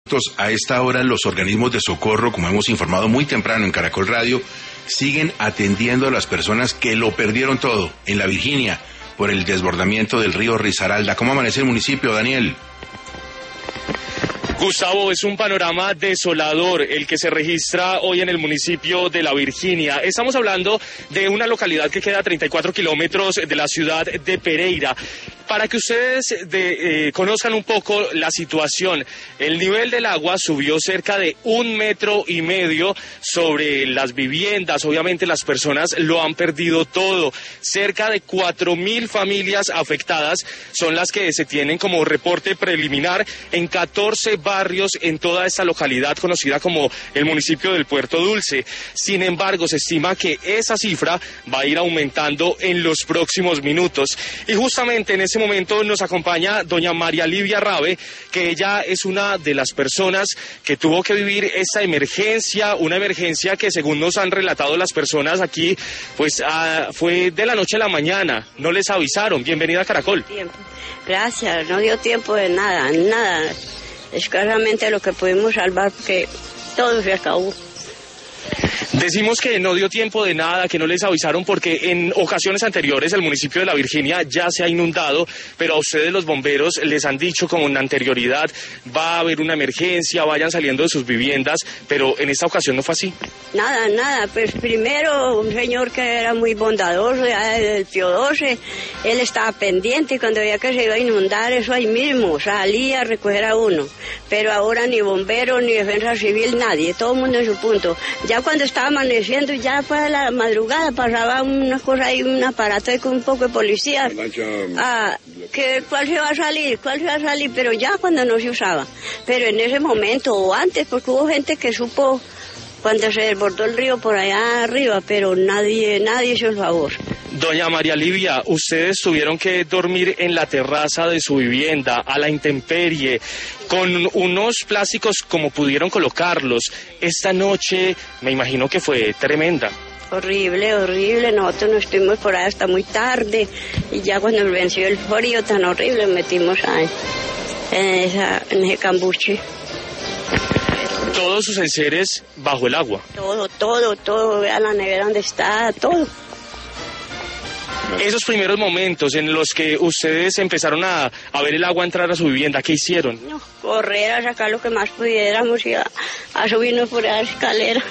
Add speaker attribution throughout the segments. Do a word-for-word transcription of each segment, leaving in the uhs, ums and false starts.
Speaker 1: A esta hora los organismos de socorro, como hemos informado muy temprano en Caracol Radio, siguen atendiendo a las personas que lo perdieron todo en la Virginia por el desbordamiento del río Risaralda. ¿Cómo amanece el municipio, Daniel?
Speaker 2: Gustavo, es un panorama desolador el que se registra hoy en el municipio de La Virginia. Estamos hablando de una localidad que queda a treinta y cuatro kilómetros de la ciudad de Pereira. Para que ustedes de, eh, conozcan un poco la situación, el nivel del agua subió cerca de un metro y medio sobre las viviendas. Obviamente las personas lo han perdido todo. Cerca de cuatro mil familias afectadas son las que se tienen como reporte preliminar en catorce barrios en toda esta localidad conocida como el municipio del Puerto Dulce. Sin embargo, se estima que esa cifra va a ir aumentando en los próximos minutos. Y justamente en ese momento nos acompaña doña María Livia Rabe, que ella es una de las personas que tuvo que vivir esta emergencia, una emergencia que según nos han relatado las personas aquí, pues ah, fue de la noche a la mañana, no les avisaron. Bienvenida a Caracol.
Speaker 3: Tiempo. Gracias, no dio tiempo de nada, nada, escasamente lo que pudimos salvar porque todo se acabó.
Speaker 2: Decimos que no dio tiempo de nada, que no les avisaron porque en ocasiones anteriores el municipio de La Virginia ya se ha inundado, pero a ustedes los bomberos les han dicho con anterioridad va a haber una emergencia, vayan saliendo de sus viviendas, pero en esta ocasión no fue así.
Speaker 3: Nada, nada, pues primero un señor que era muy bondadoso, el Pío doce, él estaba pendiente y cuando veía que se iba a inundar eso ahí mismo, salía a recoger a uno, pero ahora ni bomberos, ni defensa civil, nadie, todo el mundo en su punto. Ya cuando estaba amaneciendo, ya para la madrugada pasaba una cosa ahí, un aparato ahí con un poco de policía. Ah, que cuál se va a salir, cuál se va a salir, pero ya cuando no se usaba. Pero en ese momento o antes, porque hubo gente que supo cuando se desbordó el río por allá arriba, pero nadie, nadie hizo el favor.
Speaker 2: Doña María Livia, ustedes tuvieron que dormir en la terraza de su vivienda, a la intemperie, con unos plásticos como pudieron colocarlos. Esta noche me imagino que fue tremenda.
Speaker 3: Horrible, horrible, nosotros nos estuvimos por ahí hasta muy tarde y ya cuando nos venció el frío tan horrible metimos ahí, en, esa, en ese cambuche.
Speaker 2: Todos sus enseres bajo el agua.
Speaker 3: Todo, todo, todo, vea la nevera donde está, todo.
Speaker 2: Esos primeros momentos en los que ustedes empezaron a, a ver el agua entrar a su vivienda, ¿qué hicieron?
Speaker 3: No, correr a sacar lo que más pudiéramos y a, a subirnos por la escalera.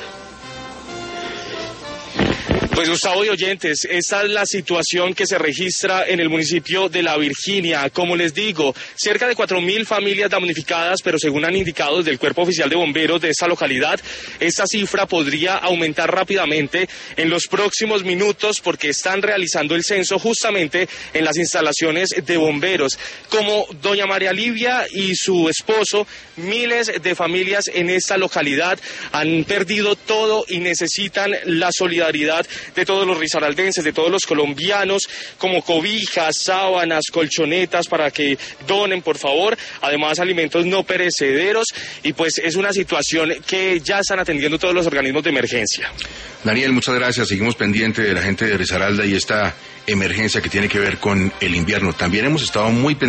Speaker 2: Pues Gustavo y oyentes, esta es la situación que se registra en el municipio de La Virginia. Como les digo, cerca de cuatro mil familias damnificadas, pero según han indicado desde el Cuerpo Oficial de Bomberos de esta localidad, esta cifra podría aumentar rápidamente en los próximos minutos porque están realizando el censo justamente en las instalaciones de bomberos. Como doña María Livia y su esposo, miles de familias en esta localidad han perdido todo y necesitan la solidaridad de todos los risaraldenses, de todos los colombianos, como cobijas, sábanas, colchonetas, para que donen, por favor, además alimentos no perecederos, y pues es una situación que ya están atendiendo todos los organismos de emergencia.
Speaker 1: Daniel, muchas gracias, seguimos pendientes de la gente de Risaralda y esta emergencia que tiene que ver con el invierno. También hemos estado muy pendientes